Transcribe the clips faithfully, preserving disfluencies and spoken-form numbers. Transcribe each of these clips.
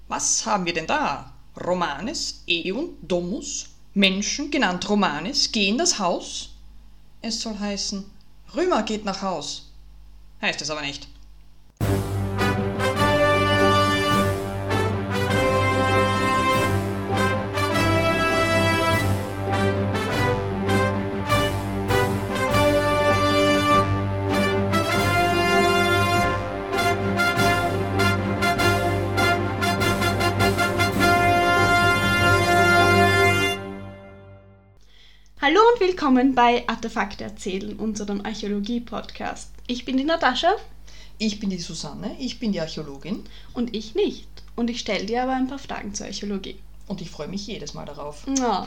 Was haben wir denn da? Romanes, Eum, Domus, Menschen, genannt Romanes, gehen das Haus? Es soll heißen, Römer geht nach Haus. Heißt es aber nicht. Hallo und willkommen bei Artefakte erzählen, unserem Archäologie-Podcast. Ich bin die Natascha. Ich bin die Susanne, ich bin die Archäologin. Und ich nicht. Und ich stelle dir aber ein paar Fragen zur Archäologie. Und ich freue mich jedes Mal darauf.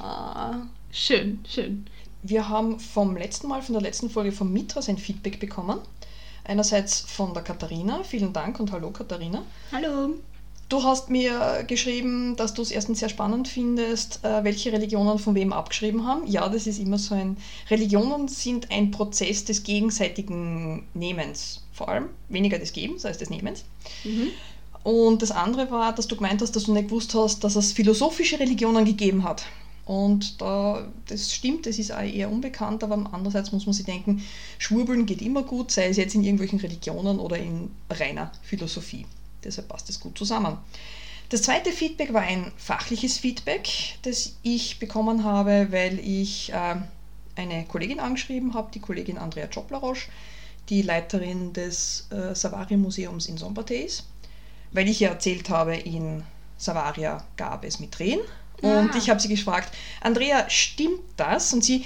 Ah, schön, schön. Wir haben vom letzten Mal, von der letzten Folge von Mitras ein Feedback bekommen. Einerseits von der Katharina. Vielen Dank und hallo Katharina. Hallo. Du hast mir geschrieben, dass du es erstens sehr spannend findest, welche Religionen von wem abgeschrieben haben. Ja, das ist immer so ein... Religionen sind ein Prozess des gegenseitigen Nehmens. Vor allem weniger des Gebens als des Nehmens. Mhm. Und das andere war, dass du gemeint hast, dass du nicht gewusst hast, dass es philosophische Religionen gegeben hat. Und da, das stimmt, das ist auch eher unbekannt, aber andererseits muss man sich denken, Schwurbeln geht immer gut, sei es jetzt in irgendwelchen Religionen oder in reiner Philosophie. Deshalb passt es gut zusammen. Das zweite Feedback war ein fachliches Feedback, das ich bekommen habe, weil ich äh, eine Kollegin angeschrieben habe, die Kollegin Andrea Czopla-Rosch, die Leiterin des äh, Savaria-Museums in Szombathely ist, weil ich ja erzählt habe, in Savaria gab es Mithreen. Und ah. ich habe sie gefragt, Andrea, stimmt das? Und sie,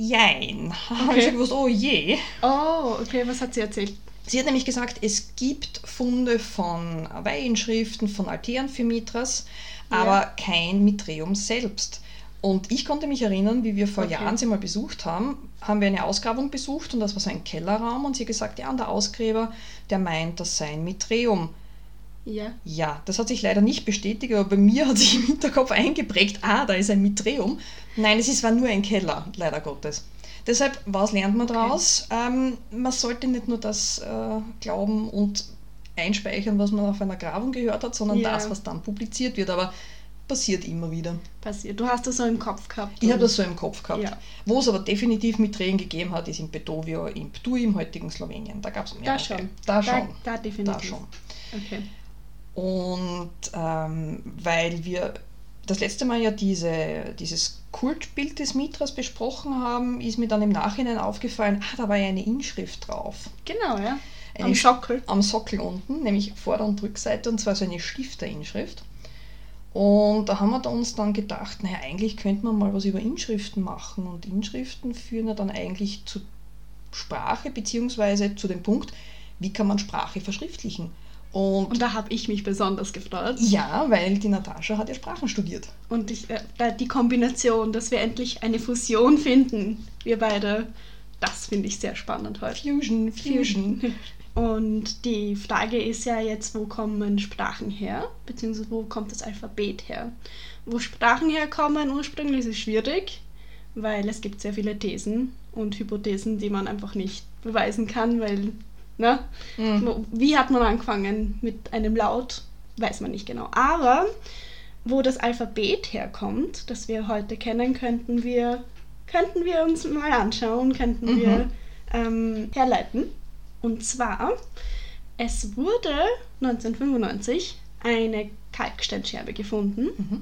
jein. Okay. Und ich habe gewusst, oh je. Oh, okay, was hat sie erzählt? Sie hat nämlich gesagt, es gibt Funde von Weihinschriften, von Altären für Mitras, ja. aber kein Mithräum selbst. Und ich konnte mich erinnern, wie wir vor okay. Jahren sie mal besucht haben, haben wir eine Ausgrabung besucht und das war so ein Kellerraum und sie hat gesagt, ja, der Ausgräber, der meint, das sei ein Mithräum. Ja. Ja, das hat sich leider nicht bestätigt, aber bei mir hat sich im Hinterkopf eingeprägt, ah, da ist ein Mithräum. Nein, es ist, war nur ein Keller, leider Gottes. Deshalb, was lernt man daraus? Okay. Ähm, man sollte nicht nur das äh, glauben und einspeichern, was man auf einer Grabung gehört hat, sondern ja. das, was dann publiziert wird. Aber passiert immer wieder. Passiert. Du hast das so im Kopf gehabt. Ich habe das so im Kopf gehabt. Ja. Wo es aber definitiv Mithreen gegeben hat, ist in Betovio, in Ptuj, im heutigen Slowenien. Da gab es mehrere. Da schon. Da schon. Da, da definitiv. Da schon. Okay. Und ähm, weil wir das letzte Mal ja diese, dieses Kultbild des Mithras besprochen haben, ist mir dann im Nachhinein aufgefallen, ah, da war ja eine Inschrift drauf. Genau, ja. Eine am Sockel. Am Sockel unten, nämlich Vorder- und Rückseite, und zwar so eine Stifterinschrift. Und da haben wir uns dann gedacht, naja, eigentlich könnte man mal was über Inschriften machen. Und Inschriften führen ja dann eigentlich zu Sprache, beziehungsweise zu dem Punkt, wie kann man Sprache verschriftlichen. Und, und da habe ich mich besonders gefreut. Ja, weil die Natascha hat ja Sprachen studiert. Und ich, äh, die Kombination, dass wir endlich eine Fusion finden, wir beide, das finde ich sehr spannend heute. Fusion, Fusion. Und die Frage ist ja jetzt, wo kommen Sprachen her, beziehungsweise wo kommt das Alphabet her? Wo Sprachen herkommen, ursprünglich ist es schwierig, weil es gibt sehr viele Thesen und Hypothesen, die man einfach nicht beweisen kann, weil... Ne? Mhm. Wie hat man angefangen mit einem Laut? Weiß man nicht genau. Aber wo das Alphabet herkommt, das wir heute kennen, könnten wir, könnten wir uns mal anschauen, könnten mhm. wir ähm, herleiten. Und zwar, es wurde neunzehnhundertfünfundneunzig eine Kalksteinscherbe gefunden, mhm.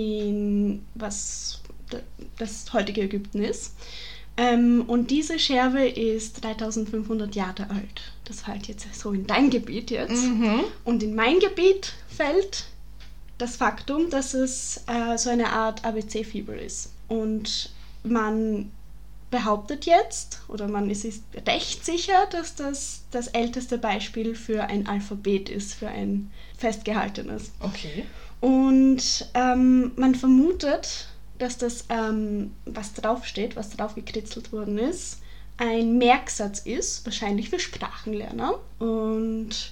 in was das heutige Ägypten ist. Ähm, und diese Scherbe ist dreitausendfünfhundert Jahre alt. Das fällt jetzt so in dein Gebiet jetzt. Mhm. Und in mein Gebiet fällt das Faktum, dass es äh, so eine Art A B C-Fibel ist. Und man behauptet jetzt, oder man ist sich recht sicher, dass das das älteste Beispiel für ein Alphabet ist, für ein festgehaltenes. Okay. Und ähm, man vermutet, dass das, ähm, was draufsteht, was drauf gekritzelt worden ist, ein Merksatz ist, wahrscheinlich für Sprachenlerner. Und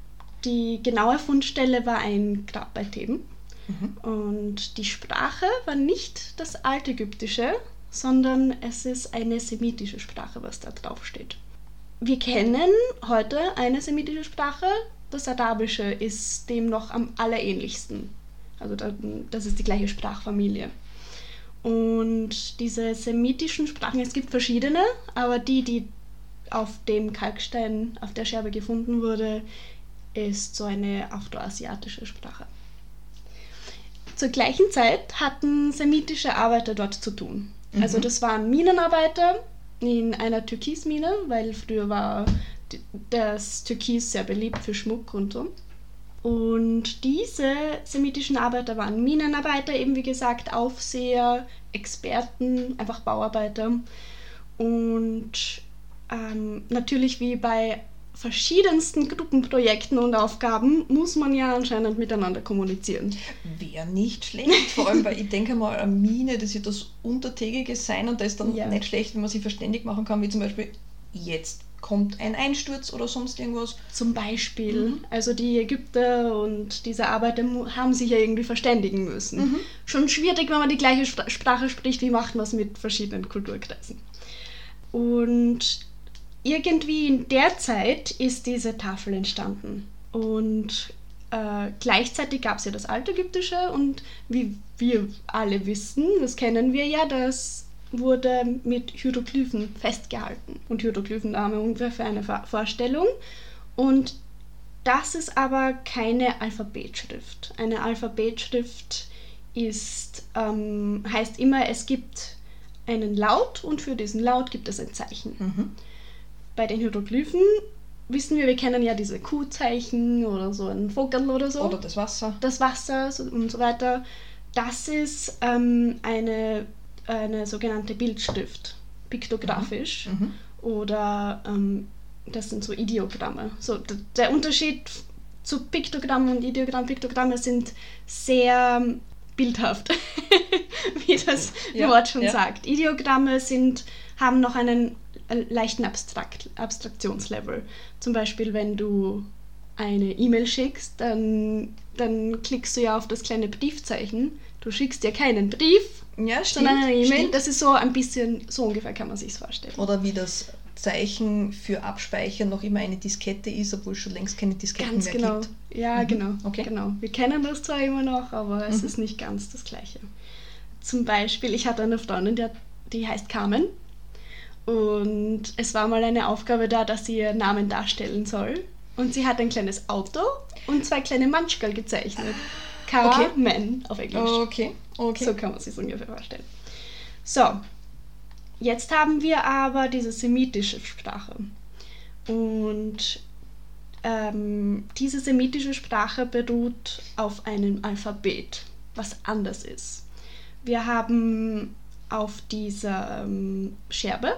die genaue Fundstelle war ein Grab bei Theben. Mhm. Und die Sprache war nicht das Altägyptische, sondern es ist eine semitische Sprache, was da draufsteht. Wir kennen heute eine semitische Sprache, Das Arabische ist dem noch am allerähnlichsten. Also das ist die gleiche Sprachfamilie. Und diese semitischen Sprachen, es gibt verschiedene, aber die, die auf dem Kalkstein, auf der Scherbe gefunden wurde, ist so eine afroasiatische Sprache. Zur gleichen Zeit hatten semitische Arbeiter dort zu tun. Mhm. Also das waren Minenarbeiter in einer Türkismine, weil früher war das Türkis sehr beliebt für Schmuck und so. Und diese semitischen Arbeiter waren Minenarbeiter, eben wie gesagt Aufseher, Experten, einfach Bauarbeiter. Und ähm, natürlich wie bei verschiedensten Gruppenprojekten und Aufgaben muss man ja anscheinend miteinander kommunizieren. Wäre nicht schlecht, vor allem, weil ich denke mal, eine Mine, das wird das Untertägige sein und das ist dann ja nicht schlecht, wenn man sich verständig machen kann, wie zum Beispiel jetzt kommt ein Einsturz oder sonst irgendwas. Zum Beispiel. Mhm. Also die Ägypter und diese Arbeiter haben sich ja irgendwie verständigen müssen. Mhm. Schon schwierig, wenn man die gleiche Sprache spricht, wie macht man es mit verschiedenen Kulturkreisen. Und irgendwie in der Zeit ist diese Tafel entstanden. Und äh, gleichzeitig gab es ja das Altägyptische und wie wir alle wissen, das kennen wir ja, das wurde mit Hieroglyphen festgehalten. Und Hieroglyphen haben wir ungefähr eine Vorstellung. Und das ist aber keine Alphabetschrift. Eine Alphabetschrift ist, ähm, heißt immer, es gibt einen Laut und für diesen Laut gibt es ein Zeichen. Mhm. Bei den Hieroglyphen wissen wir, wir kennen ja diese Q-Zeichen oder so ein Vogel oder so. Oder das Wasser. Das Wasser und so weiter. Das ist ähm, eine eine sogenannte Bildschrift, piktografisch, mhm. oder ähm, das sind so Ideogramme. So, d- der Unterschied zu Piktogramm und Ideogramm, Piktogramme sind sehr bildhaft, wie das ja, Wort schon ja. sagt. Ideogramme sind, haben noch einen leichten Abstrakt, Abstraktionslevel. Zum Beispiel, wenn du eine E-Mail schickst, dann, dann klickst du ja auf das kleine Briefzeichen. Du schickst dir keinen Brief, ja, stimmt, sondern eine E-Mail. Das ist so ein bisschen, so ungefähr kann man sich vorstellen. Oder wie das Zeichen für Abspeichern noch immer eine Diskette ist, obwohl es schon längst keine Disketten ganz mehr genau. gibt. Ja, mhm. genau. Okay. genau. Wir kennen das zwar immer noch, aber es mhm. ist nicht ganz das Gleiche. Zum Beispiel, ich hatte eine Freundin, die, hat, die heißt Carmen. Und es war mal eine Aufgabe da, dass sie ihren Namen darstellen soll. Und sie hat ein kleines Auto und zwei kleine Manschgal gezeichnet. Carmen auf Englisch. Okay. okay. So kann man sich ungefähr vorstellen. So, jetzt haben wir aber diese semitische Sprache. Und ähm, diese semitische Sprache beruht auf einem Alphabet, was anders ist. Wir haben auf dieser ähm, Scherbe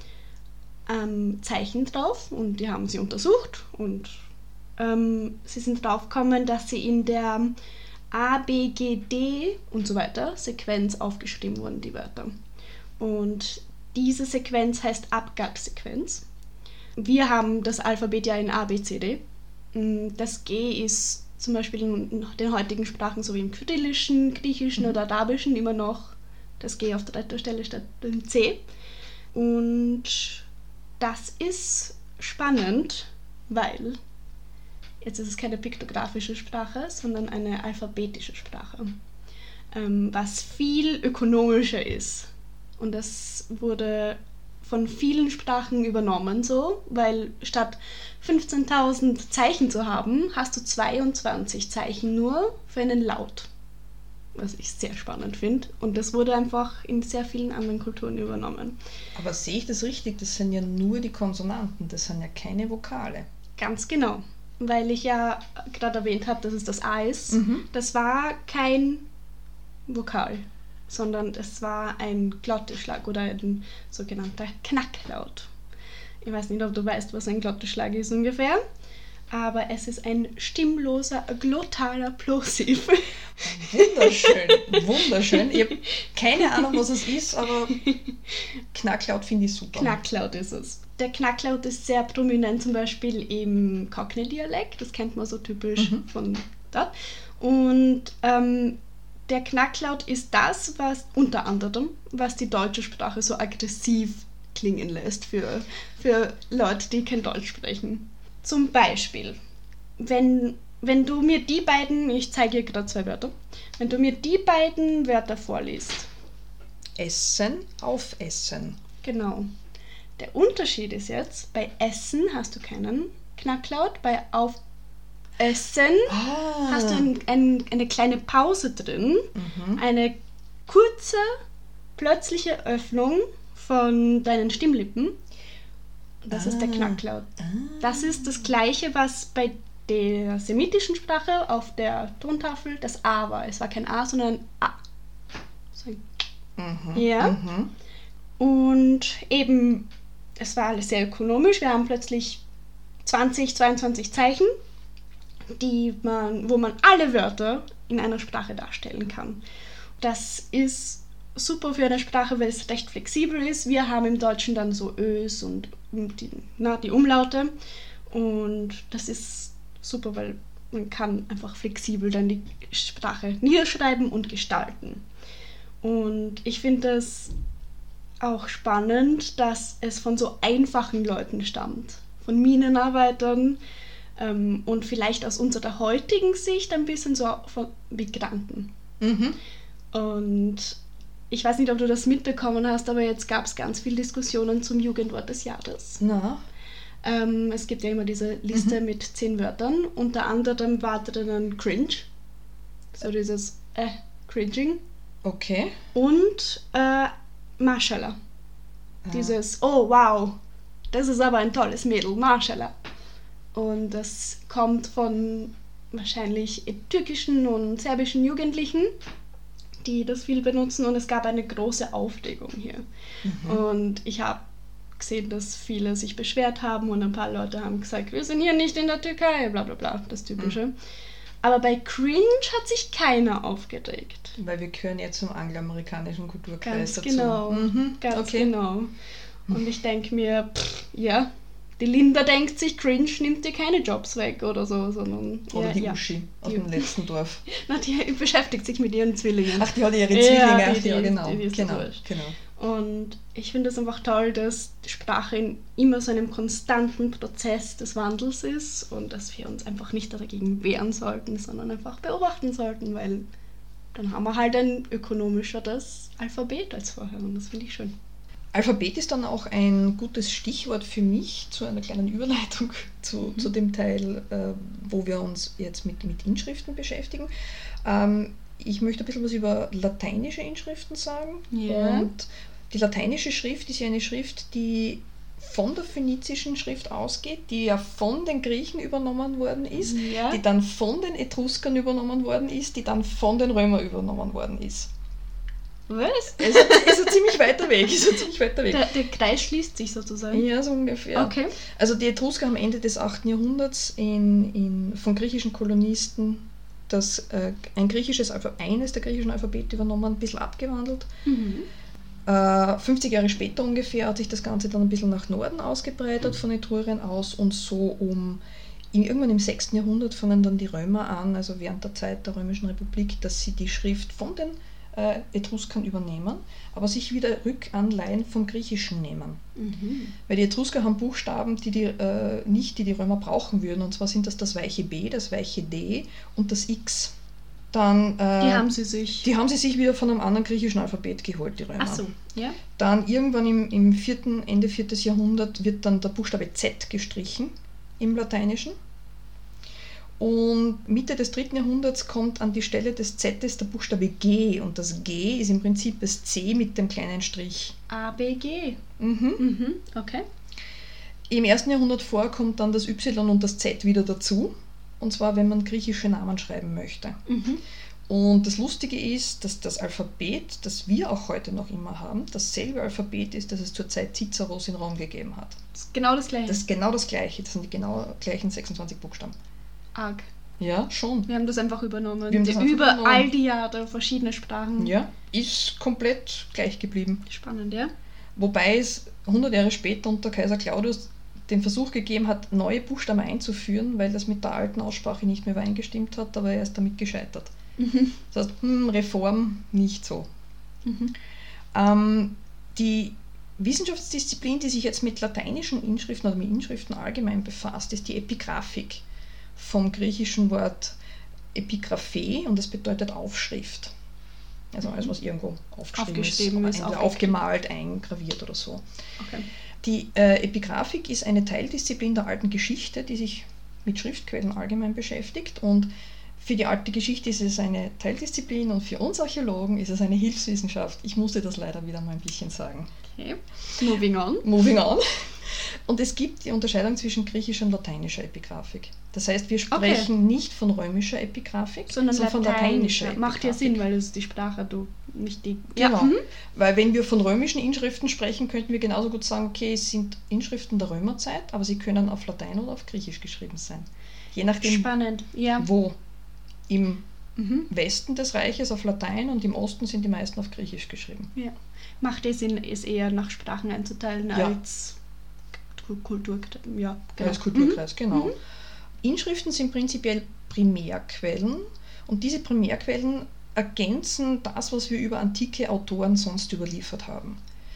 ähm, Zeichen drauf und die haben sie untersucht und ähm, sie sind draufgekommen, dass sie in der A, B, G, D und so weiter Sequenz aufgeschrieben wurden, die Wörter. Und diese Sequenz heißt Abgabesequenz. Wir haben das Alphabet ja in A, B, C, D. Das G ist zum Beispiel in den heutigen Sprachen, so wie im Kyrillischen, Griechischen oder Arabischen, immer noch das G auf dritter Stelle statt dem C. Und das ist spannend, weil jetzt ist es keine piktografische Sprache, sondern eine alphabetische Sprache, ähm, was viel ökonomischer ist. Und das wurde von vielen Sprachen übernommen so, weil statt fünfzehntausend Zeichen zu haben, hast du zweiundzwanzig Zeichen nur für einen Laut. Was ich sehr spannend finde. Und das wurde einfach in sehr vielen anderen Kulturen übernommen. Aber sehe ich das richtig? Das sind ja nur die Konsonanten, das sind ja keine Vokale. Ganz genau. Weil ich ja gerade erwähnt habe, dass es das A ist. Mhm. Das war kein Vokal, sondern es war ein Glottisschlag oder ein sogenannter Knacklaut. Ich weiß nicht, ob du weißt, was ein Glottisschlag ist ungefähr, aber es ist ein stimmloser, glottaler Plosiv. Wunderschön, wunderschön. Ich habe keine Ahnung, was es ist, aber Knacklaut finde ich super. Knacklaut ist es. Der Knacklaut ist sehr prominent, zum Beispiel im Cockney-Dialekt, das kennt man so typisch mhm. von dort. Und ähm, der Knacklaut ist das, was unter anderem, was die deutsche Sprache so aggressiv klingen lässt für, für Leute, die kein Deutsch sprechen. Zum Beispiel, wenn, wenn du mir die beiden, ich zeige dir gerade zwei Wörter, wenn du mir die beiden Wörter vorliest. Essen, aufessen. Genau. Der Unterschied ist jetzt, bei Essen hast du keinen Knacklaut, bei Aufessen Ah. hast du ein, ein, eine kleine Pause drin, Mhm. eine kurze, plötzliche Öffnung von deinen Stimmlippen. Das ist der Ah. Knacklaut. Ah. Das ist das Gleiche, was bei der semitischen Sprache auf der Tontafel das A war. Es war kein A, sondern ein A. So ein Mhm. Ja. Mhm. Und eben, es war alles sehr ökonomisch. Wir haben plötzlich zwanzig, zweiundzwanzig Zeichen, die man, wo man alle Wörter in einer Sprache darstellen kann. Das ist super für eine Sprache, weil es recht flexibel ist. Wir haben im Deutschen dann so Ös und die, na, die Umlaute. Und das ist super, weil man kann einfach flexibel dann die Sprache niederschreiben und gestalten. Und ich finde es auch spannend, dass es von so einfachen Leuten stammt. Von Minenarbeitern ähm, und vielleicht aus unserer heutigen Sicht ein bisschen so von Migranten. Mhm. Und ich weiß nicht, ob du das mitbekommen hast, aber jetzt gab es ganz viele Diskussionen zum Jugendwort des Jahres. Na, Ähm, es gibt ja immer diese Liste Mhm. mit zehn Wörtern. Unter anderem war drinnen Cringe. So dieses äh, Cringing. okay. Und äh, Mashallah. Ah. Dieses, oh wow, das ist aber ein tolles Mädel, Mashallah. Und das kommt von wahrscheinlich türkischen und serbischen Jugendlichen, die das viel benutzen, und es gab eine große Aufregung hier. Mhm. Und ich habe gesehen, dass viele sich beschwert haben und ein paar Leute haben gesagt, wir sind hier nicht in der Türkei, bla bla bla, das Typische. Aber bei Cringe hat sich keiner aufgeregt. Weil wir gehören jetzt zum angloamerikanischen Kulturkreis Ganz dazu. genau, Mhm. ganz okay. genau. Und ich denke mir, pff, ja, die Linda denkt sich, Cringe nimmt dir keine Jobs weg oder so, sondern... Oder ja, die ja. Uschi aus Die- dem letzten Dorf. Na, die beschäftigt sich mit ihren Zwillingen. Ach, die hat ihre Ja, Zwillinge. Ach, die- ja, die- genau. die- die ist so genau, wurscht. genau. Und ich finde es einfach toll, dass die Sprache in immer so einem konstanten Prozess des Wandels ist und dass wir uns einfach nicht dagegen wehren sollten, sondern einfach beobachten sollten, weil dann haben wir halt ein ökonomischeres Alphabet als vorher und das finde ich schön. Alphabet ist dann auch ein gutes Stichwort für mich zu einer kleinen Überleitung zu, Mhm. zu dem Teil, äh, wo wir uns jetzt mit, mit Inschriften beschäftigen. Ähm, ich möchte ein bisschen was über lateinische Inschriften sagen. Ja. Und die lateinische Schrift ist ja eine Schrift, die von der phönizischen Schrift ausgeht, die ja von den Griechen übernommen worden ist, Ja. die dann von den Etruskern übernommen worden ist, die dann von den Römern übernommen worden ist. Was? Es ist ein ziemlich weiter Weg, ist ein ziemlich weiter Weg. Der, der Kreis schließt sich sozusagen. Ja, so ungefähr. Okay. Also die Etrusker haben Ende des achten Jahrhunderts in, in, von griechischen Kolonisten das, äh, ein griechisches Alphabet, eines der griechischen Alphabete übernommen, ein bisschen abgewandelt. Mhm. Äh, fünfzig Jahre später ungefähr hat sich das Ganze dann ein bisschen nach Norden ausgebreitet von Etrurien aus und so um in, irgendwann im sechsten Jahrhundert fangen dann die Römer an, also während der Zeit der Römischen Republik, dass sie die Schrift von den äh, Etruskern übernehmen, aber sich wieder Rückanleihen vom Griechischen nehmen. Mhm. Weil die Etrusker haben Buchstaben, die die, äh, nicht, die die Römer brauchen würden, und zwar sind das das weiche B, das weiche D und das X. Dann, äh, Die haben sie sich. die haben sie sich wieder von einem anderen griechischen Alphabet geholt, die Römer. Ach so, ja. Dann irgendwann im, im vierten, Ende viertes Jahrhundert wird dann der Buchstabe Z gestrichen im Lateinischen. Und Mitte des dritten Jahrhunderts kommt an die Stelle des Z der Buchstabe G, und das G ist im Prinzip das C mit dem kleinen Strich. A, B, G. Mhm. Mhm. Okay. Im ersten Jahrhundert vor kommt dann das Y und das Z wieder dazu, und zwar wenn man griechische Namen schreiben möchte. Mhm. Und das Lustige ist, dass das Alphabet, das wir auch heute noch immer haben, dasselbe Alphabet ist, das es zur Zeit Ciceros in Rom gegeben hat. Das ist genau das gleiche. Das ist genau das gleiche, das sind die genau gleichen sechsundzwanzig Buchstaben. Arg. Ja, schon. Wir haben das einfach übernommen. Wir haben das einfach Über übernommen. all die Jahre verschiedene Sprachen. Ja, ist komplett gleich geblieben. Spannend, ja? Wobei es hundert Jahre später unter Kaiser Claudius den Versuch gegeben hat, neue Buchstaben einzuführen, weil das mit der alten Aussprache nicht mehr übereingestimmt hat, aber er ist damit gescheitert. Mhm. Das heißt, hm, Reform nicht so. Mhm. Ähm, die Wissenschaftsdisziplin, die sich jetzt mit lateinischen Inschriften oder mit Inschriften allgemein befasst, ist die Epigraphik. vom griechischen Wort Epigraphe und das bedeutet Aufschrift. Also alles, was irgendwo aufgeschrieben, Aufgeschrieben ist, ist, entweder aufgemalt, eingraviert oder so. Okay. Die äh, Epigraphik ist eine Teildisziplin der alten Geschichte, die sich mit Schriftquellen allgemein beschäftigt, und für die alte Geschichte ist es eine Teildisziplin und für uns Archäologen ist es eine Hilfswissenschaft. Ich musste das leider wieder mal ein bisschen sagen. Okay. Moving on. Moving on. Und es gibt die Unterscheidung zwischen griechischer und lateinischer Epigraphik. Das heißt, wir sprechen okay. nicht von römischer Epigraphik, sondern, sondern von lateinischer Epigraphik. Macht ja Sinn, weil es die Sprache, du nicht die... Genau, ja. mhm. weil wenn wir von römischen Inschriften sprechen, könnten wir genauso gut sagen, okay, es sind Inschriften der Römerzeit, aber sie können auf Latein oder auf Griechisch geschrieben sein. Je nachdem, Spannend. Ja. wo. Im mhm. Westen des Reiches auf Latein und im Osten sind die meisten auf Griechisch geschrieben. Ja. Macht es Sinn, es eher nach Sprachen einzuteilen ja. als Kulturkreis. Ja, genau. Als Kulturkreis, mhm. genau. Mhm. Inschriften sind prinzipiell Primärquellen und diese Primärquellen ergänzen das, was wir über antike Autoren sonst überliefert haben.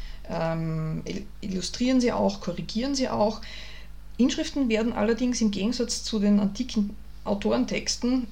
Ähm, illustrieren sie auch, korrigieren sie auch. Inschriften werden allerdings im Gegensatz zu den antiken Autorentexten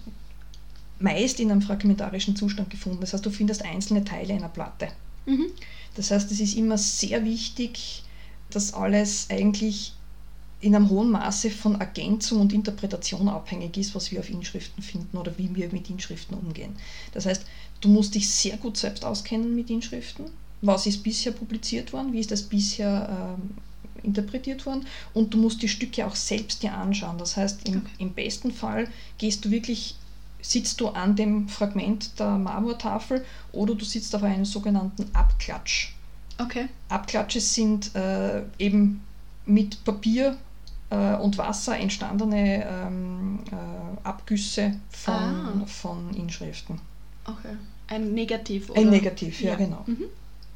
meist in einem fragmentarischen Zustand gefunden. Das heißt, du findest einzelne Teile einer Platte. Mhm. Das heißt, es ist immer sehr wichtig, dass alles eigentlich in einem hohen Maße von Ergänzung und Interpretation abhängig ist, was wir auf Inschriften finden oder wie wir mit Inschriften umgehen. Das heißt, du musst dich sehr gut selbst auskennen mit Inschriften. Was ist bisher publiziert worden? Wie ist das bisher ähm, interpretiert worden? Und du musst die Stücke auch selbst dir anschauen. Das heißt, im, okay. im besten Fall gehst du wirklich, sitzt du an dem Fragment der Marmortafel oder du sitzt auf einem sogenannten Abklatsch. Okay. Abklatsche sind äh, eben mit Papier äh, und Wasser entstandene ähm, äh, Abgüsse von, ah. von Inschriften. Okay. Ein Negativ, oder? Ein Negativ, ja, ja. genau. Mhm.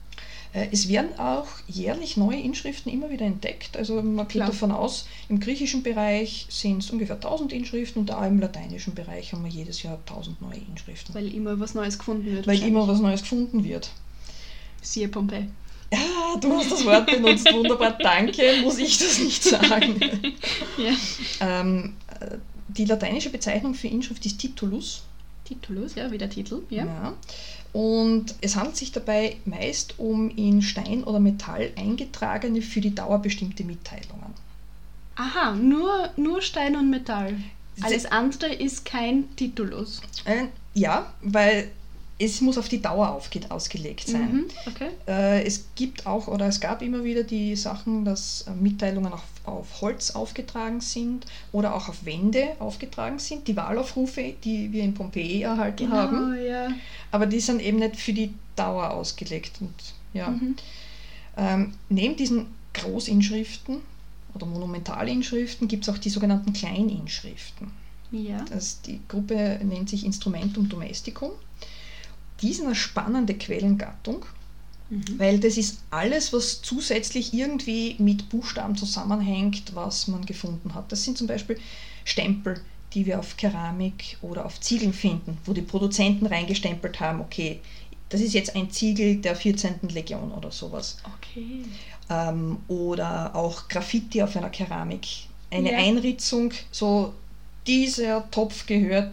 Äh, es werden auch jährlich neue Inschriften immer wieder entdeckt. Also man geht Klar. davon aus, im griechischen Bereich sind es ungefähr tausend Inschriften und auch im lateinischen Bereich haben wir jedes Jahr tausend neue Inschriften. Weil immer was Neues gefunden wird. Weil immer was Neues gefunden wird. Siehe Pompeji. Ja, du hast das Wort benutzt, wunderbar, danke, muss ich das nicht sagen. Ja. Ähm, die lateinische Bezeichnung für Inschrift ist Titulus. Titulus, ja, wie der Titel. Ja. Ja. Und es handelt sich dabei meist um in Stein oder Metall eingetragene, für die Dauer bestimmte Mitteilungen. Aha, nur, nur Stein und Metall. Alles andere ist kein Titulus. Äh, ja, weil es muss auf die Dauer aufge- ausgelegt sein. Mhm, okay. Äh, es gibt auch, oder es gab immer wieder die Sachen, dass äh, Mitteilungen auf, auf Holz aufgetragen sind oder auch auf Wände aufgetragen sind. Die Wahlaufrufe, die wir in Pompeji erhalten genau, haben. Ja. Aber die sind eben nicht für die Dauer ausgelegt. Und, ja. Mhm. ähm, neben diesen Großinschriften oder Monumentalinschriften gibt es auch die sogenannten Kleininschriften. Ja. Das, die Gruppe nennt sich Instrumentum Domesticum. Die sind eine spannende Quellengattung, mhm. weil das ist alles, was zusätzlich irgendwie mit Buchstaben zusammenhängt, was man gefunden hat. Das sind zum Beispiel Stempel, die wir auf Keramik oder auf Ziegeln finden, wo die Produzenten reingestempelt haben, okay, das ist jetzt ein Ziegel der vierzehnten Legion oder sowas. Okay. Ähm, oder auch Graffiti auf einer Keramik. Eine ja. Einritzung, so dieser Topf gehört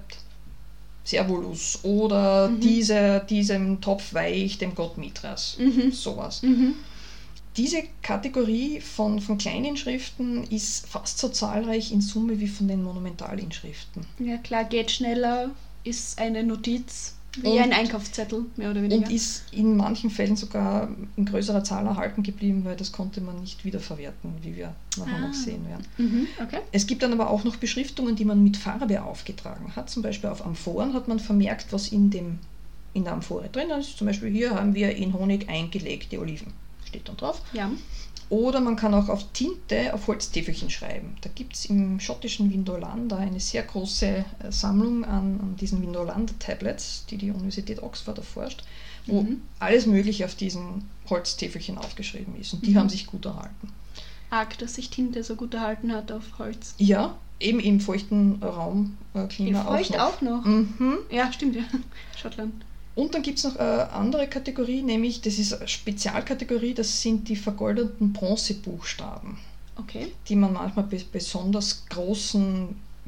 Servulus oder mhm. diese, diesem Topf weihe ich dem Gott Mithras. Mhm. Sowas. Mhm. Diese Kategorie von, von Kleininschriften ist fast so zahlreich in Summe wie von den Monumentalinschriften. Ja klar, geht schneller, ist eine Notiz, wie und, ein Einkaufszettel, mehr oder weniger. Und ist in manchen Fällen sogar in größerer Zahl erhalten geblieben, weil das konnte man nicht wiederverwerten, wie wir nachher ah. noch sehen werden. Mhm. Okay. Es gibt dann aber auch noch Beschriftungen, die man mit Farbe aufgetragen hat. Zum Beispiel auf Amphoren hat man vermerkt, was in, dem, in der Amphore drin ist. Zum Beispiel hier haben wir in Honig eingelegte Oliven. Steht dann drauf. Ja. Oder man kann auch auf Tinte auf Holztäfelchen schreiben. Da gibt es im schottischen Vindolanda eine sehr große Sammlung an, an diesen Vindolanda-Tablets, die die Universität Oxford erforscht, wo mhm. alles Mögliche auf diesen Holztäfelchen aufgeschrieben ist. Und die mhm. haben sich gut erhalten. Arg, dass sich Tinte so gut erhalten hat auf Holz. Ja, eben im feuchten Raumklima auch noch. Feucht auch noch? Mhm. Ja, stimmt, ja. Schottland. Und dann gibt es noch eine andere Kategorie, nämlich, das ist eine Spezialkategorie, das sind die vergoldeten Bronzebuchstaben, okay. die man manchmal bei besonders großen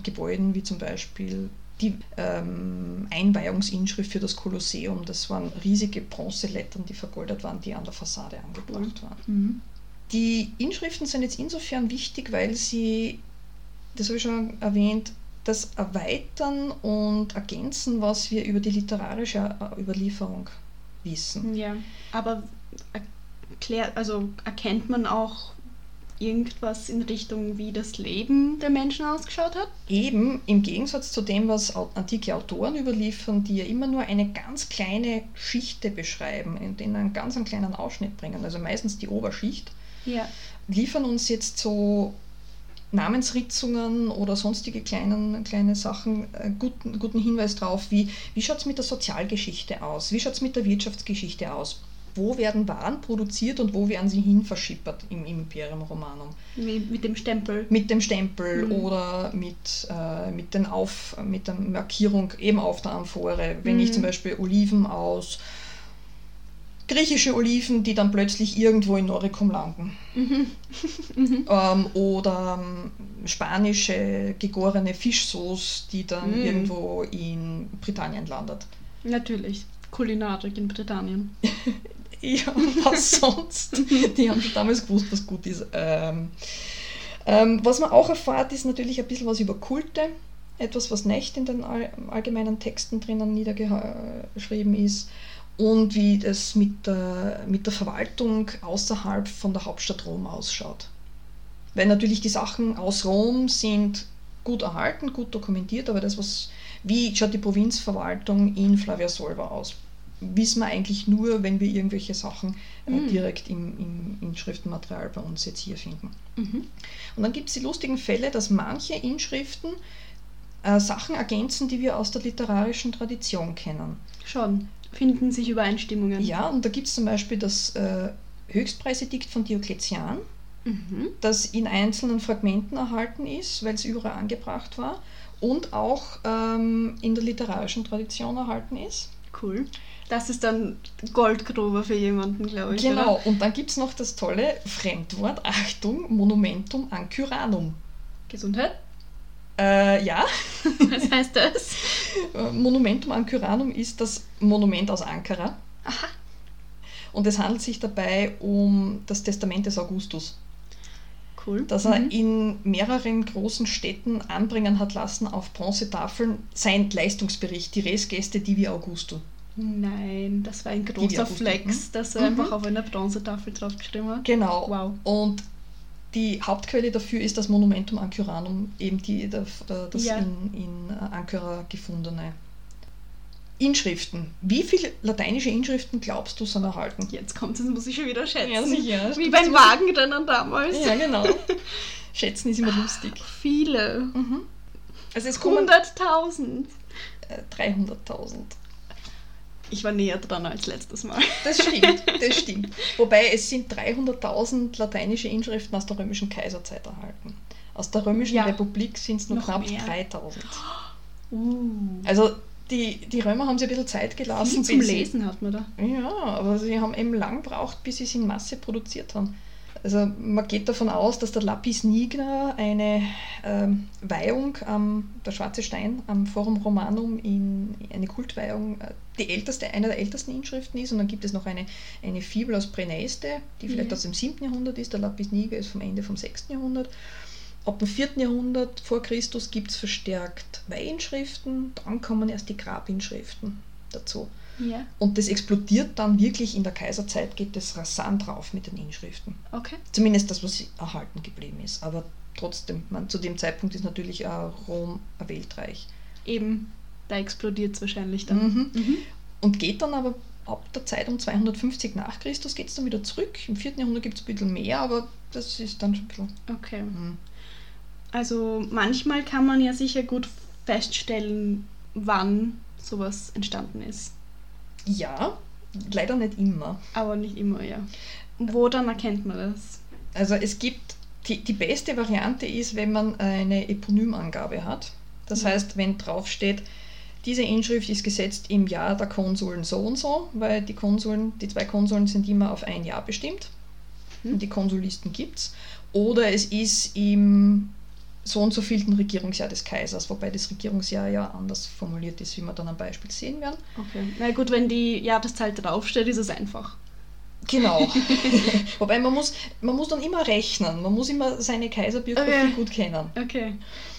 Gebäuden, wie zum Beispiel die ähm, Einweihungsinschrift für das Kolosseum. Das waren riesige Bronzelettern, die vergoldet waren, die an der Fassade angebracht waren. Mhm. Die Inschriften sind jetzt insofern wichtig, weil sie, das habe ich schon erwähnt, das erweitern und ergänzen, was wir über die literarische Überlieferung wissen. Ja, aber erklär, also erkennt man auch irgendwas in Richtung, wie das Leben der Menschen ausgeschaut hat? Eben im Gegensatz zu dem, was antike Autoren überliefern, die ja immer nur eine ganz kleine Schichte beschreiben und in einen ganz einen kleinen Ausschnitt bringen, also meistens die Oberschicht, ja. liefern uns jetzt so Namensritzungen oder sonstige kleinen, kleine Sachen äh, guten, guten Hinweis drauf, wie, wie schaut es mit der Sozialgeschichte aus, wie schaut es mit der Wirtschaftsgeschichte aus. Wo werden Waren produziert und wo werden sie hin verschippert im Imperium Romanum? Wie mit dem Stempel. Mit dem Stempel mhm. oder mit, äh, mit, den auf, mit der Markierung eben auf der Amphore. Wenn mhm. ich zum Beispiel Oliven aus, griechische Oliven, die dann plötzlich irgendwo in Noricum landen. Mhm. mhm. Ähm, oder ähm, spanische gegorene Fischsoße, die dann mhm. irgendwo in Britannien landet. Natürlich. Kulinarik in Britannien. Ja, was sonst? Die haben schon damals gewusst, was gut ist. Ähm, ähm, was man auch erfährt, ist natürlich ein bisschen was über Kulte. Etwas, was nicht in den all, allgemeinen Texten drinnen niedergeschrieben ist. Und wie das mit der, mit der Verwaltung außerhalb von der Hauptstadt Rom ausschaut. Weil natürlich die Sachen aus Rom sind gut erhalten, gut dokumentiert, aber das, was, wie schaut die Provinzverwaltung in Flavia Solva aus, wissen wir eigentlich nur, wenn wir irgendwelche Sachen äh, mhm. direkt im, im Inschriftenmaterial bei uns jetzt hier finden. Mhm. Und dann gibt es die lustigen Fälle, dass manche Inschriften äh, Sachen ergänzen, die wir aus der literarischen Tradition kennen. Schon. Finden sich Übereinstimmungen. Ja, und da gibt es zum Beispiel das äh, Höchstpreisedikt von Diokletian, mhm. das in einzelnen Fragmenten erhalten ist, weil es überall angebracht war und auch ähm, in der literarischen Tradition erhalten ist. Cool. Das ist dann Goldgrube für jemanden, glaube ich. Genau, oder? und dann gibt es noch das tolle Fremdwort, Achtung, Monumentum Ancyranum. Gesundheit? Äh, ja. Was heißt das? Monumentum Ancyranum ist das Monument aus Ankara. Aha. Und es handelt sich dabei um das Testament des Augustus, cool. das er mhm. in mehreren großen Städten anbringen hat lassen auf Bronzetafeln, sein Leistungsbericht, die Res Geste Divi Augusto. Nein, das war ein großer Flex, dass er mhm. einfach auf einer Bronzetafel draufgeschrieben hat. Genau. Wow. Und die Hauptquelle dafür ist das Monumentum Ancyranum, eben die, das ja. in, in Ankara gefundene. Inschriften. Wie viele lateinische Inschriften glaubst du sind erhalten? Jetzt kommt es, muss ich schon wieder schätzen. Ja, sicher. Wie beim Wagenrennen damals. Ja, genau. Schätzen ist immer lustig. Viele. Mhm. Also es hunderttausend. Äh, dreihunderttausend. Ich war näher dran als letztes Mal. Das stimmt, das stimmt. Wobei es sind dreihunderttausend lateinische Inschriften aus der römischen Kaiserzeit erhalten. Aus der römischen ja. Republik sind es nur Noch knapp mehr. dreitausend. Uh. Also die, die Römer haben sich ein bisschen Zeit gelassen. Viel zum Lesen hat man da. Ja, aber sie haben eben lang gebraucht, bis sie es in Masse produziert haben. Also man geht davon aus, dass der Lapis Niger eine ähm, Weihung, ähm, der schwarze Stein am Forum Romanum, in eine Kultweihung, äh, die älteste, eine der ältesten Inschriften ist. Und dann gibt es noch eine, eine Fibel aus Praeneste, die vielleicht ja. aus dem siebten Jahrhundert ist. Der Lapis Niger ist vom Ende vom sechsten Jahrhundert. Ab dem vierten Jahrhundert vor Christus gibt es verstärkt Weihinschriften, dann kommen erst die Grabinschriften dazu. Ja. Und das explodiert dann wirklich in der Kaiserzeit, geht es rasant drauf mit den Inschriften. Okay. Zumindest das, was erhalten geblieben ist. Aber trotzdem, man, zu dem Zeitpunkt ist natürlich auch Rom ein Weltreich. Eben, da explodiert es wahrscheinlich dann. Mhm. Mhm. Und geht dann aber ab der Zeit um zweihundertfünfzig nach Christus geht es dann wieder zurück. Im vierten Jahrhundert gibt es ein bisschen mehr, aber das ist dann schon ein bisschen... Okay. Mhm. Also manchmal kann man ja sicher gut feststellen, wann sowas entstanden ist. Ja, leider nicht immer. Aber nicht immer, ja. Wo dann erkennt man das? Also es gibt, die, die beste Variante ist, wenn man eine Eponymangabe hat. Das ja. heißt, wenn drauf steht, diese Inschrift ist gesetzt im Jahr der Konsuln so und so, weil die Konsuln, die zwei Konsuln sind immer auf ein Jahr bestimmt. Hm. Und die Konsulisten gibt es. Oder es ist im so und so vielten Regierungsjahr des Kaisers, wobei das Regierungsjahr ja anders formuliert ist, wie wir dann am Beispiel sehen werden. Okay. Na gut, wenn die Jahreszahl draufsteht, ist es einfach. Genau. Wobei man muss, man muss dann immer rechnen, man muss immer seine Kaiserbiografie Okay. gut kennen. Okay.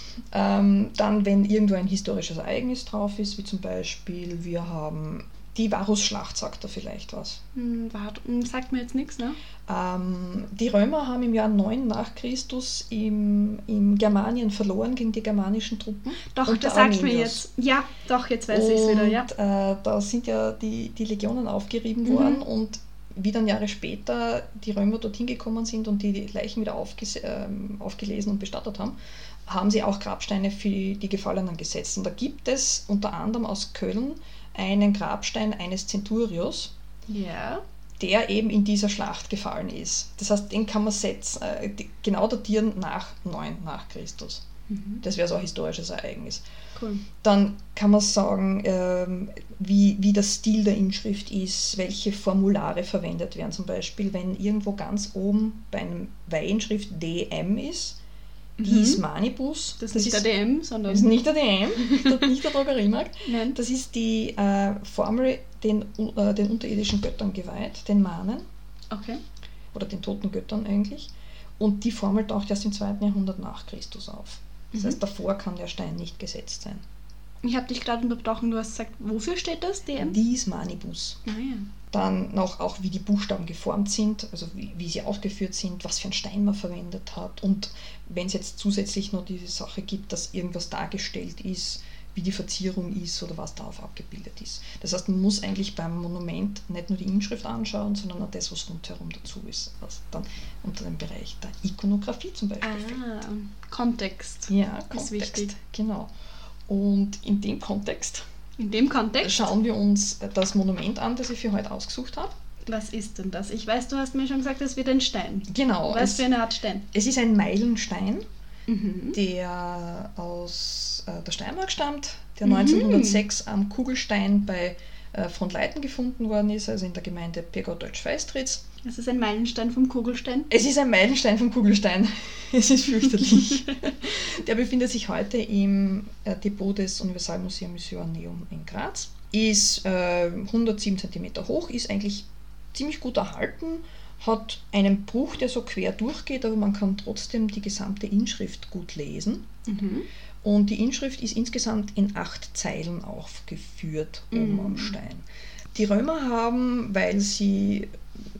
Ähm, dann, wenn irgendwo ein historisches Ereignis drauf ist, wie zum Beispiel, wir haben die Varusschlacht, sagt er vielleicht was. Hm, warte, hm, sagt mir jetzt nichts, ne? Ähm, die Römer haben im Jahr neun nach Christus im, in Germanien verloren gegen die germanischen Truppen. Doch, unter das sagt mir Arminius. jetzt. Ja, doch, jetzt weiß ich es wieder, ja. Und äh, da sind ja die, die Legionen aufgerieben Mhm. worden und wie dann Jahre später die Römer dorthin gekommen sind und die Leichen wieder aufges- ähm, aufgelesen und bestattet haben, haben sie auch Grabsteine für die Gefallenen gesetzt. Und da gibt es unter anderem aus Köln einen Grabstein eines Centurios, Ja. der eben in dieser Schlacht gefallen ist. Das heißt, den kann man setzen, äh, die- genau datieren nach neun nach Christus. Mhm. Das wäre so ein historisches Ereignis. Cool. Dann kann man sagen, ähm, wie, wie der Stil der Inschrift ist, welche Formulare verwendet werden. Zum Beispiel, wenn irgendwo ganz oben bei einem Weihinschrift D M ist, Dies Mhm. Manibus. Das ist nicht der D M, sondern. Das ist nicht der D M, nicht der Drogeriemarkt. Nein. Das ist die äh, Formel den, äh, den unterirdischen Göttern geweiht, den Manen, Okay. oder den toten Göttern eigentlich. Und die Formel taucht erst im zweiten Jahrhundert nach Christus auf. Das Mhm. heißt, davor kann der Stein nicht gesetzt sein. Ich habe dich gerade unterbrochen, du hast gesagt, wofür steht das, D M? Dies Manibus. Ah ja. Dann noch auch, wie die Buchstaben geformt sind, also wie, wie sie ausgeführt sind, was für einen Stein man verwendet hat. Und wenn es jetzt zusätzlich noch diese Sache gibt, dass irgendwas dargestellt ist, wie die Verzierung ist oder was darauf abgebildet ist. Das heißt, man muss eigentlich beim Monument nicht nur die Inschrift anschauen, sondern auch das, was rundherum dazu ist. Was dann unter dem Bereich der Ikonografie zum Beispiel fällt. Ah, Kontext. Ja, ist Kontext. wichtig. Genau. Und in dem Kontext In dem Kontext, schauen wir uns das Monument an, das ich für heute ausgesucht habe. was ist denn das? Ich weiß, du hast mir schon gesagt, es wird ein Stein. Genau. Was es, für eine Art Stein? es ist ein Meilenstein, Mhm. der aus äh, der Steiermark stammt, der Mhm. neunzehnhundertsechs am Kugelstein bei äh, Frontleiten gefunden worden ist, also in der Gemeinde Pegau-Deutsch-Feistritz. Es ist ein Meilenstein vom Kugelstein. Es ist ein Meilenstein vom Kugelstein. Es ist fürchterlich. Der befindet sich heute im äh, Depot des Universalmuseums Joanneum in Graz. Ist äh, hundertsieben Zentimeter hoch, ist eigentlich ziemlich gut erhalten, hat einen Bruch, der so quer durchgeht, aber man kann trotzdem die gesamte Inschrift gut lesen. Mhm. Und die Inschrift ist insgesamt in acht Zeilen aufgeführt oben Mhm. am Stein. Die Römer haben, weil sie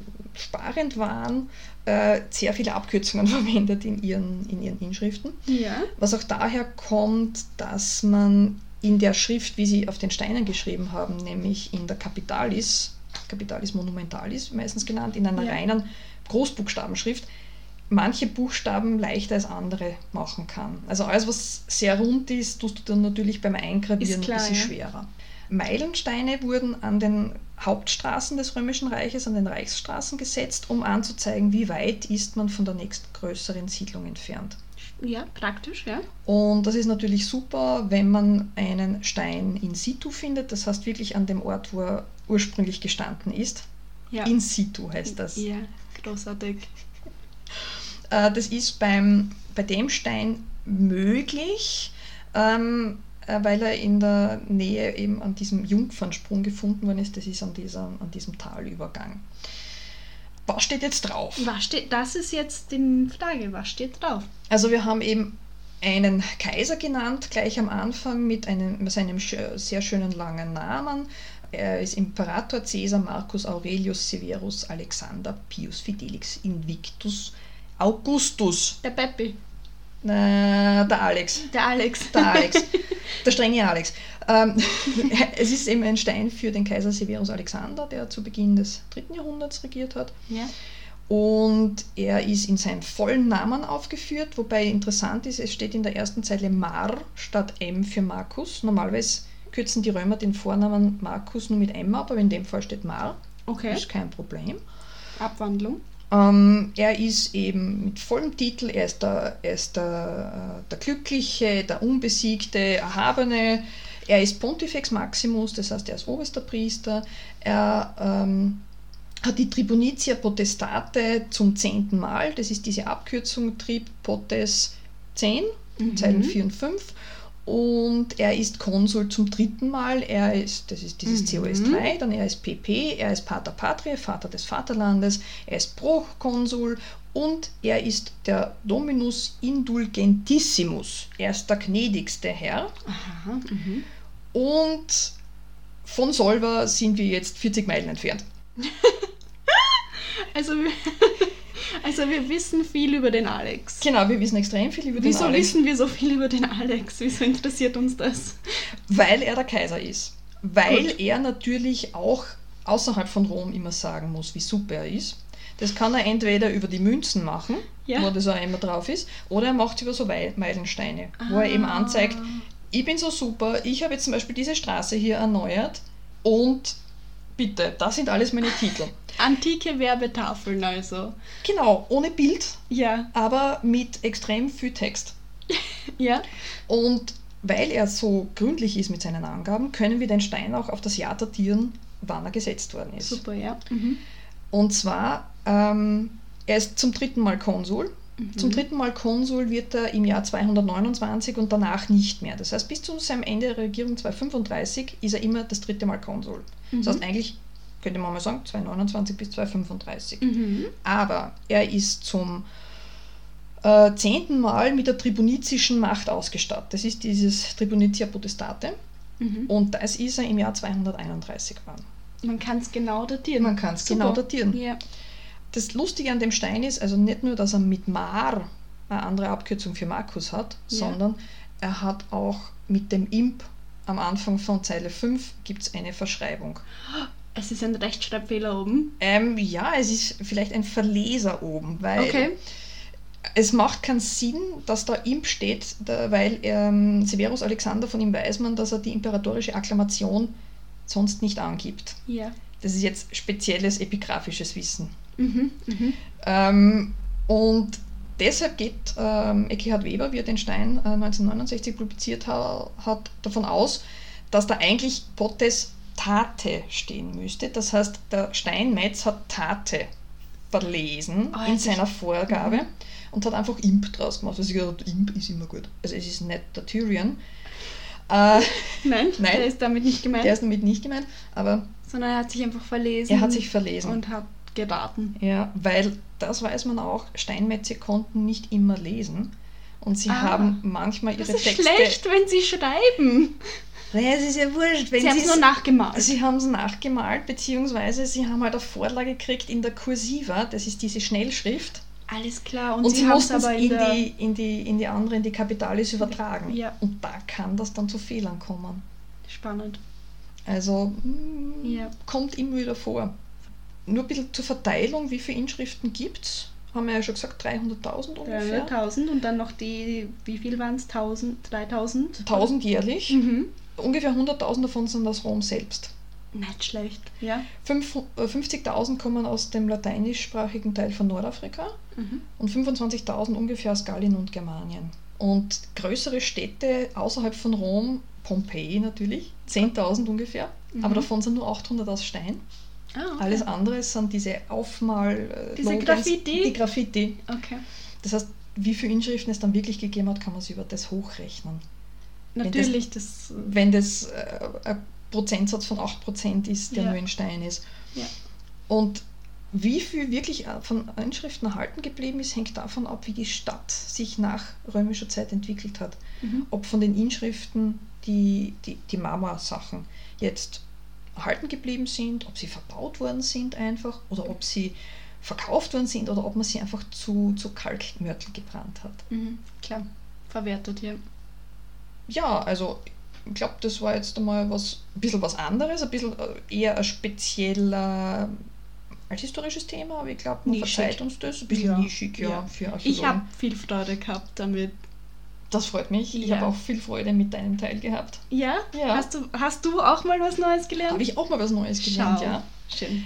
sparend waren, äh, sehr viele Abkürzungen verwendet in ihren, in ihren Inschriften. Ja. Was auch daher kommt, dass man in der Schrift, wie sie auf den Steinen geschrieben haben, nämlich in der Capitalis, Capitalis Monumentalis meistens genannt, in einer Ja. reinen Großbuchstabenschrift, manche Buchstaben leichter als andere machen kann. Also alles, was sehr rund ist, tust du dann natürlich beim Eingravieren Ist klar, ein bisschen ja. schwerer. Meilensteine wurden an den Hauptstraßen des Römischen Reiches, an den Reichsstraßen gesetzt, um anzuzeigen, wie weit ist man von der nächstgrößeren Siedlung entfernt. Ja, praktisch, ja. Und das ist natürlich super, wenn man einen Stein in situ findet, das heißt wirklich an dem Ort, wo er ursprünglich gestanden ist. Ja. In situ heißt das. Ja, großartig. Äh, Das ist beim, bei dem Stein möglich, ähm, äh, weil er in der Nähe eben an diesem Jungfernsprung gefunden worden ist. Das ist an, dieser, an diesem Talübergang. Was steht jetzt drauf? Was steht, das ist jetzt die Frage, was steht drauf? Also wir haben eben einen Kaiser genannt, gleich am Anfang mit einem, seinem sch- sehr schönen langen Namen. Er ist Imperator Caesar Marcus Aurelius Severus Alexander Pius Fidelix Invictus Augustus. Der Peppi, Äh, der Alex. der Alex. Der Alex. Der strenge Alex. Ähm, es ist eben ein Stein für den Kaiser Severus Alexander, der zu Beginn des dritten Jahrhunderts regiert hat. Ja. Und er ist in seinem vollen Namen aufgeführt, wobei interessant ist, es steht in der ersten Zeile Mar statt M für Markus. Normalerweise kürzen die Römer den Vornamen Markus nur mit M ab, aber in dem Fall steht Mar. Okay. Ist kein Problem. Abwandlung. Ähm, er ist eben mit vollem Titel, er ist der, er ist der, äh, der Glückliche, der Unbesiegte, Erhabene. Er ist Pontifex Maximus, das heißt, er ist oberster Priester. Er ähm, hat die Tribunitia Potestate zum zehnten Mal, das ist diese Abkürzung Trib Potes zehn, mhm. Zeilen vier und fünf. Und er ist Konsul zum dritten Mal. Er ist, das ist dieses mhm. C O S drei, dann er ist P P, er ist Pater Patriae, Vater des Vaterlandes, er ist Prokonsul und er ist der Dominus Indulgentissimus. Er ist der gnädigste Herr. Aha, mhm. Und von Solva sind wir jetzt vierzig Meilen entfernt. Also wir, also wir wissen viel über den Alex. Genau, wir wissen extrem viel über Wieso den Alex. Wieso wissen wir so viel über den Alex? Wieso interessiert uns das? Weil er der Kaiser ist. Weil Gut. er natürlich auch außerhalb von Rom immer sagen muss, wie super er ist. Das kann er entweder über die Münzen machen, ja. wo das auch immer drauf ist, oder er macht es über so Meilensteine, ah. wo er eben anzeigt, ich bin so super, ich habe jetzt zum Beispiel diese Straße hier erneuert und bitte, das sind alles meine Titel. Antike Werbetafeln also. Genau, ohne Bild, ja. aber mit extrem viel Text. ja. Und weil er so gründlich ist mit seinen Angaben, können wir den Stein auch auf das Jahr datieren, wann er gesetzt worden ist. Super, ja. Mhm. Und zwar, ähm, er ist zum dritten Mal Konsul. Mhm. Zum dritten Mal Konsul wird er im Jahr zweihundertneunundzwanzig und danach nicht mehr. Das heißt, bis zu seinem Ende der Regierung zweihundertfünfunddreißig ist er immer das dritte Mal Konsul. Mhm. Das heißt, eigentlich könnte man mal sagen, zweihundertneunundzwanzig bis zweihundertfünfunddreißig. Mhm. Aber er ist zum äh, zehnten Mal mit der tribunizischen Macht ausgestattet. Das ist dieses Tribunitia Potestate. Mhm. Und das ist er im Jahr zweihunderteinunddreißig geworden. Man kann es genau datieren. Man kann es genau datieren. Ja. Das Lustige an dem Stein ist also nicht nur, dass er mit Mar eine andere Abkürzung für Markus hat, ja. sondern er hat auch mit dem Imp am Anfang von Zeile fünf gibt es eine Verschreibung. Es ist ein Rechtschreibfehler oben? Ähm, ja, es ist vielleicht ein Verleser oben, weil okay. es macht keinen Sinn, dass da Imp steht, da, weil ähm, Severus Alexander, von ihm weiß man, dass er die imperatorische Akklamation sonst nicht angibt. Ja. Das ist jetzt spezielles epigraphisches Wissen. Mhm, mhm. Ähm, und deshalb geht ähm, Ekkehard Weber, wie er den Stein äh, neunzehnhundertneunundsechzig publiziert ha- hat, davon aus, dass da eigentlich Potestate stehen müsste. Das heißt, der Steinmetz hat Tate verlesen oh, in seiner Vorgabe mhm. und hat einfach Imp draus gemacht. Also ich gedacht, Imp ist immer gut. Also es ist nicht der Tyrion. Äh, nein, nein, der ist damit nicht gemeint. Der ist damit nicht gemeint, aber sondern er hat sich einfach verlesen. Er hat sich verlesen. Und hat geraten. Ja, weil, das weiß man auch, Steinmetze konnten nicht immer lesen und sie ah, haben manchmal ihre das ist Texte... schlecht, wenn sie schreiben. Naja, es ist ja wurscht. Wenn sie haben es nur nachgemalt. Sie haben es nachgemalt, beziehungsweise sie haben halt eine Vorlage gekriegt in der Cursiva, das ist diese Schnellschrift. Alles klar. Und, und sie, sie mussten es aber in, in, die, in, die, in die andere, in die Capitalis übertragen. Ja. Und da kann das dann zu Fehlern kommen. Spannend. Also, mh, ja. kommt immer wieder vor. Nur ein bisschen zur Verteilung, wie viele Inschriften gibt es? Haben wir ja schon gesagt, dreihunderttausend ungefähr. dreihunderttausend und dann noch die, wie viel waren es? tausend, dreitausend? tausend jährlich. Mhm. Ungefähr hunderttausend davon sind aus Rom selbst. Nicht schlecht, ja. fünfzigtausend kommen aus dem lateinischsprachigen Teil von Nordafrika mhm. und fünfundzwanzigtausend ungefähr aus Gallien und Germanien. Und größere Städte außerhalb von Rom, Pompeji natürlich, zehntausend ungefähr, mhm. aber davon sind nur achthundert aus Stein. Ah, okay. Alles andere sind diese Aufmal... Diese Graffiti? Die Graffiti. Okay. Das heißt, wie viele Inschriften es dann wirklich gegeben hat, kann man sich über das hochrechnen. Natürlich, das... das wenn das äh, ein Prozentsatz von acht Prozent ist, der ja. nur in Stein ist. Ja. Und wie viel wirklich von Inschriften erhalten geblieben ist, hängt davon ab, wie die Stadt sich nach römischer Zeit entwickelt hat. Mhm. Ob von den Inschriften die, die, die Marmorsachen jetzt erhalten geblieben sind, ob sie verbaut worden sind einfach, oder ob sie verkauft worden sind, oder ob man sie einfach zu, zu Kalkmörtel gebrannt hat. Mhm. Klar, verwertet, ja. Ja, also ich glaube, das war jetzt einmal was, ein bisschen was anderes, ein bisschen eher ein spezieller althistorisches Thema, aber ich glaube, man nischig. Verzeiht uns das, ein bisschen ja. nischig, ja, ja. für Archäologen. Ich habe viel Freude gehabt damit. Das freut mich. Ich ja. habe auch viel Freude mit deinem Teil gehabt. Ja? ja? Hast du, hast du auch mal was Neues gelernt? Habe ich auch mal was Neues gelernt, Schau. ja. Schön.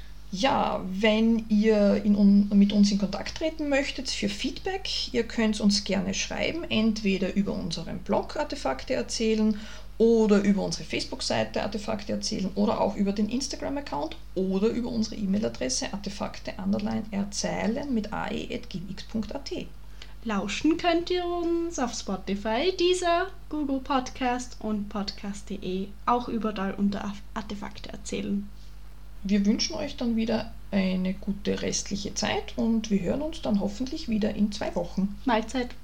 Ja, wenn ihr in un, mit uns in Kontakt treten möchtet für Feedback, ihr könnt uns gerne schreiben, entweder über unseren Blog Artefakte erzählen oder über unsere Facebook-Seite Artefakte erzählen oder auch über den Instagram-Account oder über unsere E-Mail-Adresse artefakte underline erzählen mit ae at gmx punkt at. Lauschen könnt ihr uns auf Spotify, Deezer, Google Podcast und podcast punkt de, auch überall unter Artefakte erzählen. Wir wünschen euch dann wieder eine gute restliche Zeit und wir hören uns dann hoffentlich wieder in zwei Wochen. Mahlzeit!